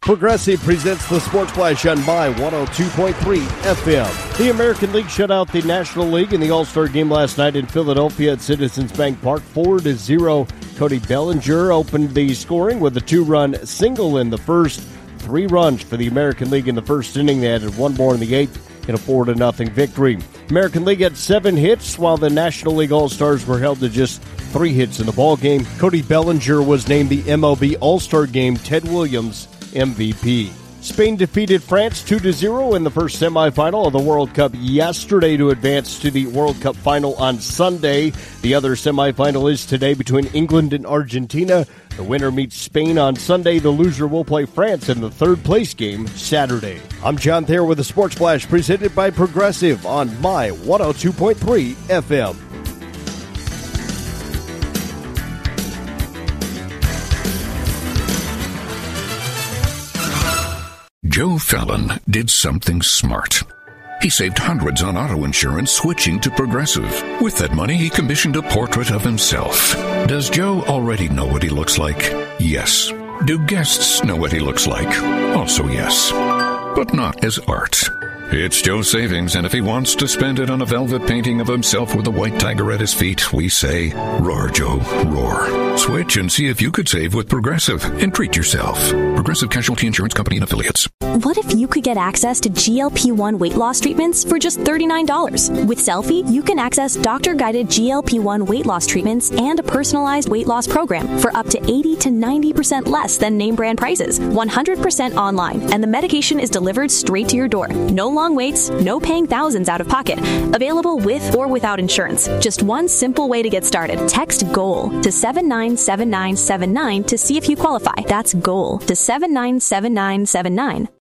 Progressive presents the Sports Flash on My 102.3 FM. The American League shut out the National League in the All-Star game last night in Philadelphia at Citizens Bank Park, 4-0. Cody Bellinger opened the scoring with a 2-run single in the first. 3 runs for the American League in the first inning. They added 1 more in the 8th in a 4-0 victory. American League had 7 hits, while the National League All-Stars were held to just 3 hits in the ballgame. Cody Bellinger was named the MLB All-Star Game Ted Williams MVP. Spain defeated France 2-0 in the first semifinal of the World Cup yesterday to advance to the World Cup final on Sunday. The other semifinal is today between England and Argentina. The winner meets Spain on Sunday. The loser will play France in the third-place game Saturday. I'm John Thayer with the Sports Flash presented by Progressive on My 102.3 FM. Joe Fallon did something smart. He saved hundreds on auto insurance switching to Progressive. With that money, he commissioned a portrait of himself. Does Joe already know what he looks like? Yes. Do guests know what he looks like? Also yes. But not as art. It's Joe's savings, and if he wants to spend it on a velvet painting of himself with a white tiger at his feet, we say, roar, Joe, roar. Switch and see if you could save with Progressive and treat yourself. Progressive Casualty Insurance Company and Affiliates. What if you could get access to GLP-1 weight loss treatments for just $39? With Selfie, you can access doctor-guided GLP-1 weight loss treatments and a personalized weight loss program for up to 80 to 90% less than name brand prices, 100% online, and the medication is delivered straight to your door. No long waits, no paying thousands out of pocket. Available with or without insurance. Just one simple way to get started. Text GOAL to 797979 to see if you qualify. That's GOAL to 797979.